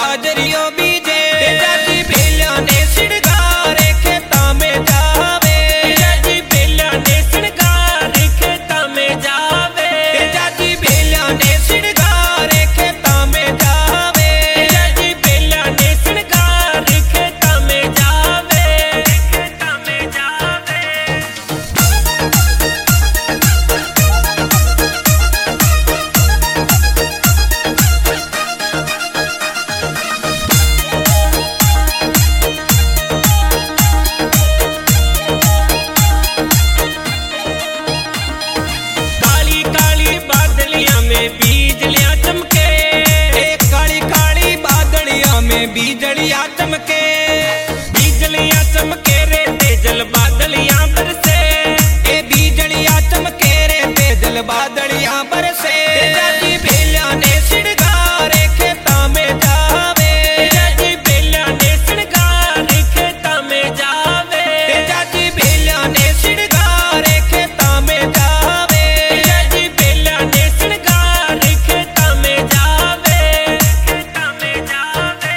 बाजरियो बीजे जाजी बेलिया ने सिड़गारे खेता में जावे जाजी बेलिया ने सिड़गारे खेता में जावे जाजी बेलिया ने सिड़गारे खेता में जावे जाजी बेलिया ने सिड़गारे खेता में जावे खेता में जावे। बीजलियां चमके काली काली बादलियां में बीजलियां चमके बीजलियां चमके रे तेजल बादलियां बरसे बीजलियां चमके रे तेजल बादलियां बरसे जाजी बेलिया ने सिड़गारे खेता में जावे जाजी बेलिया ने सिड़गारे खेता में जावे जाजी बेलिया ने सिड़गारे खेता में जावे जाजी बेलिया ने सिड़गारे खेता में जावे खेता में जावे।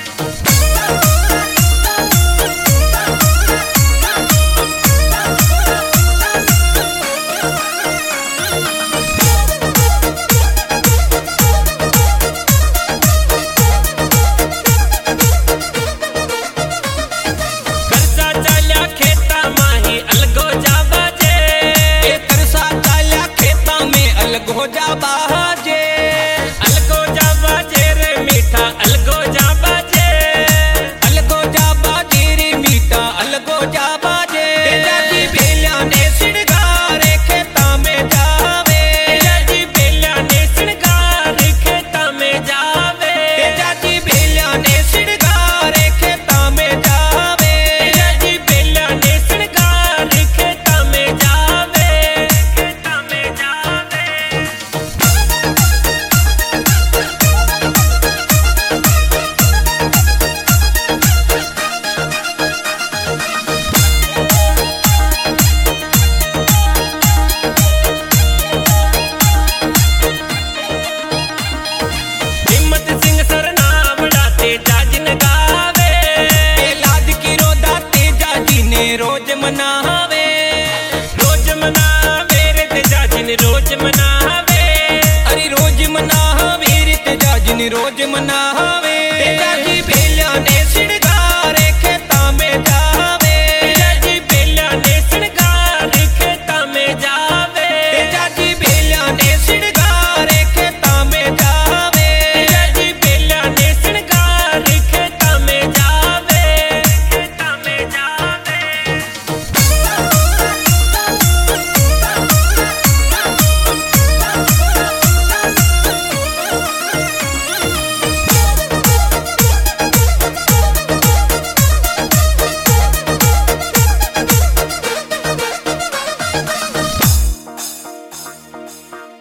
करसा चाल्या खेता माही अलगो जा बाजे करसा चाल्या खेता में अलगो जा बाजे अलगो जा बाजे रे मीठा अलगो जा बाजे अलगो जा बाजे रे मीठा अलगो जा बाजे जाजी बेलिया ने सिड़गारे खेता में जावे जाजी बेलिया ने सिड़गारे खेता में जावे जाजी बेलिया ने सिड़गारे खेता में जावे जाजी बेलिया ने सिड़गारे खेता में जावे खेता में जावे। हिम्मत सिंह सरनाम डाते जाजिन गावे लाद की रोदा ते जाजी ने रोज मनावे रे ते जाजिन रोज मनावे अरे रोज मनावे रे ते जाजिन रोज मनावे।